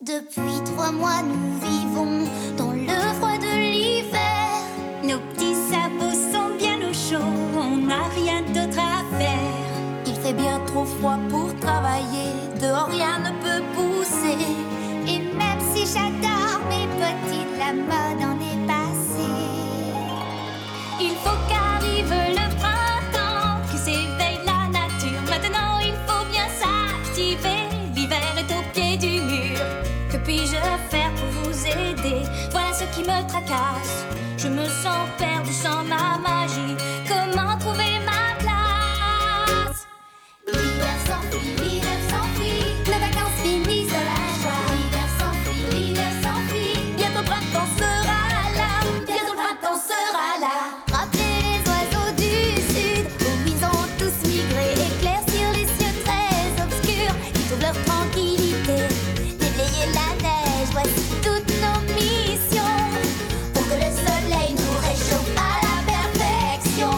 Depuis 3 mois, nous vivons dans le froid de l'hiver. Nos petits sabots sont bien au chaud, on n'a rien d'autre à faire. Il fait bien trop froid pour travailler, dehors rien ne peut pousser. Et même si j'adore mes petites, la mode en est passée. Il faut qu'arrive le printemps, que s'éveille la nature. Maintenant il faut bien s'activer, l'hiver est au pied du mur. Que puis-je faire pour vous aider? Voilà ce qui me tracasse. Je me sens perdu sans ma magie. Comment trouver ma place? L'hiver s'enfuit, les vacances finissent dans la joie. L'hiver s'enfuit, bientôt le printemps sera là. Bientôt le printemps sera là. Rappelez les oiseaux du sud, où ils ont tous migré. Éclaircir les cieux très obscurs, qui trouvent leur tranquillité. Déblayer la neige, voici toutes nos missions, pour que le soleil nous réchauffe à la perfection.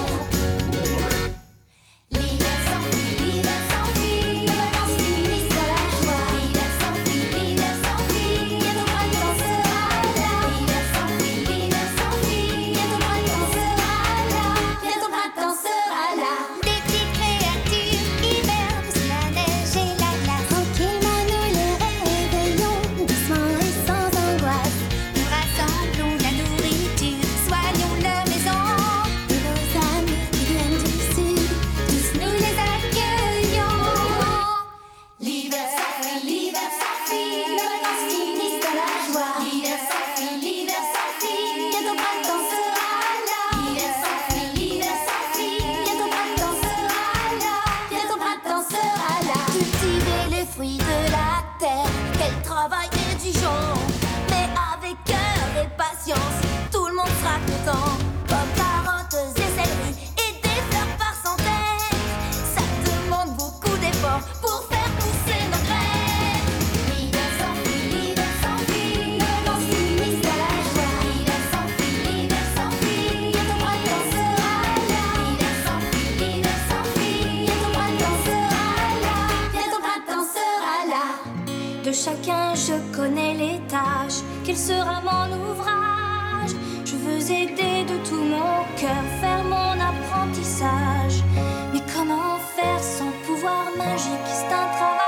L'hiver s'enfuit, les vacances finissent dans la joie. L'hiver s'enfuit, bientôt le printemps sera là. L'hiver s'enfuit, bientôt le printemps sera là. Bientôt le printemps sera là. Des petites créatures hivernent sous la neige et la glace. Tranquillement nous les réveillons, doucement et sans angoisse. Nous rassemblons la nourriture, soignons leur maison. Et nos amis qui viennent du sud, tous nous les accueillons. L'hiver s'enfuit, les vacances finissent dans la joie. L'hiver s'enfuit, bientôt le printemps sera là. L'hiver s'enfuit, bientôt le printemps sera là. Bientôt le printemps sera là. Cultiver les fruits de la terre, quel travail exigeant, mais avec cœur et patience, tout le monde sera content. Pommes, carottes et céleri et des fleurs par centaines, ça demande beaucoup d'efforts pour faire pousser nos graines. L'hiver s'enfuit, les vacances finissent dans la joie. L'hiver s'enfuit, bientôt le printemps sera là. L'hiver s'enfuit, bientôt le printemps sera là. Bientôt le printemps sera là. De chacun je connais les tâches, quel sera mon ouvrage? Je veux aider de tout mon cœur, faire mon apprentissage. Mais comment faire sans pouvoir magique? C'est un travail